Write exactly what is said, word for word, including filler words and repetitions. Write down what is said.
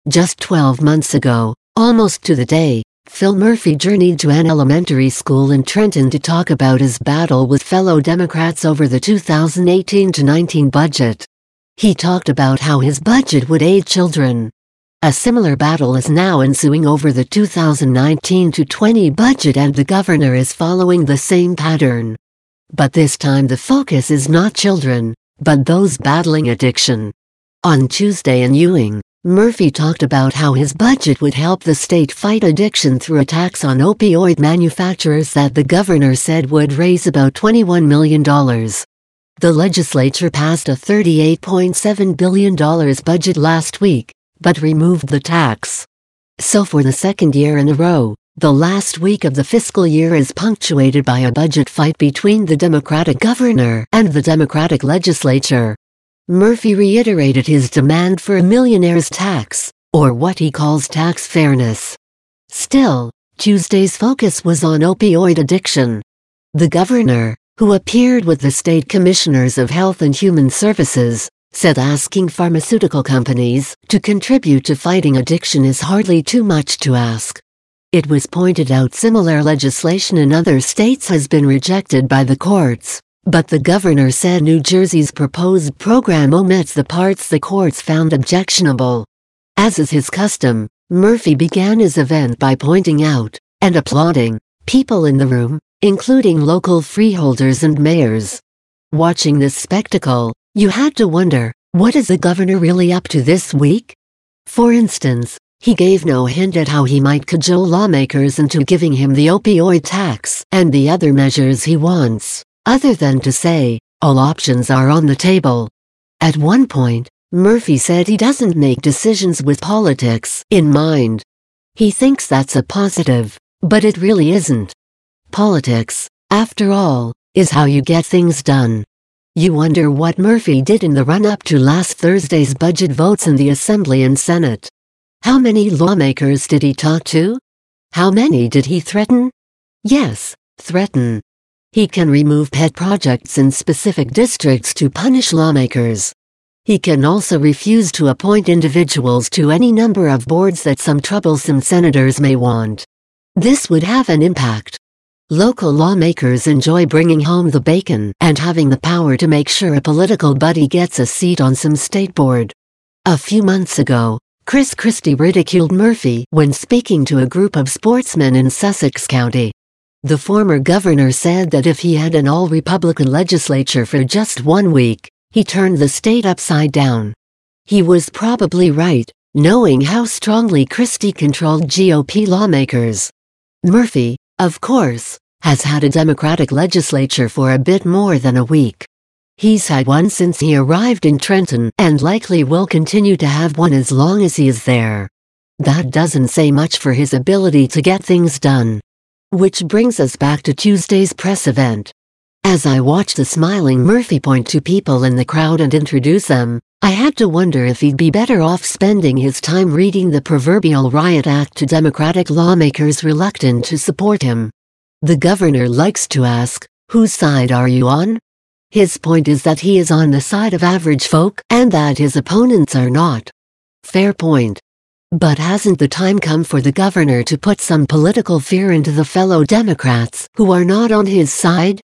Just twelve months ago, almost to the day, Phil Murphy journeyed to an elementary school in Trenton to talk about his battle with fellow Democrats over the two thousand eighteen to nineteen budget. He talked about how his budget would aid children. A similar battle is now ensuing over the two thousand nineteen to twenty budget, and the governor is following the same pattern. But this time the focus is not children, but those battling addiction. On Tuesday in Ewing, Murphy talked about how his budget would help the state fight addiction through a tax on opioid manufacturers that the governor said would raise about twenty-one million dollars. The legislature passed a thirty-eight point seven billion dollars budget last week, but removed the tax. So for the second year in a row, the last week of the fiscal year is punctuated by a budget fight between the Democratic governor and the Democratic legislature. Murphy reiterated his demand for a millionaire's tax, or what he calls tax fairness. Still, Tuesday's focus was on opioid addiction. The governor, who appeared with the state commissioners of Health and Human Services, said asking pharmaceutical companies to contribute to fighting addiction is hardly too much to ask. It was pointed out similar legislation in other states has been rejected by the courts. But the governor said New Jersey's proposed program omits the parts the courts found objectionable. As is his custom, Murphy began his event by pointing out, and applauding, people in the room, including local freeholders and mayors. Watching this spectacle, you had to wonder, what is the governor really up to this week? For instance, he gave no hint at how he might cajole lawmakers into giving him the opioid tax and the other measures he wants, other than to say, all options are on the table. At one point, Murphy said he doesn't make decisions with politics in mind. He thinks that's a positive, but it really isn't. Politics, after all, is how you get things done. You wonder what Murphy did in the run-up to last Thursday's budget votes in the Assembly and Senate. How many lawmakers did he talk to? How many did he threaten? Yes, threaten. He can remove pet projects in specific districts to punish lawmakers. He can also refuse to appoint individuals to any number of boards that some troublesome senators may want. This would have an impact. Local lawmakers enjoy bringing home the bacon and having the power to make sure a political buddy gets a seat on some state board. A few months ago, Chris Christie ridiculed Murphy when speaking to a group of sportsmen in Sussex County. The former governor said that if he had an all-Republican legislature for just one week, he turned the state upside down. He was probably right, knowing how strongly Christie controlled G O P lawmakers. Murphy, of course, has had a Democratic legislature for a bit more than a week. He's had one since he arrived in Trenton and likely will continue to have one as long as he is there. That doesn't say much for his ability to get things done. Which brings us back to Tuesday's press event. As I watched the smiling Murphy point to people in the crowd and introduce them, I had to wonder if he'd be better off spending his time reading the proverbial riot act to Democratic lawmakers reluctant to support him. The governor likes to ask, whose side are you on? His point is that he is on the side of average folk and that his opponents are not. Fair point. But hasn't the time come for the governor to put some political fear into the fellow Democrats who are not on his side?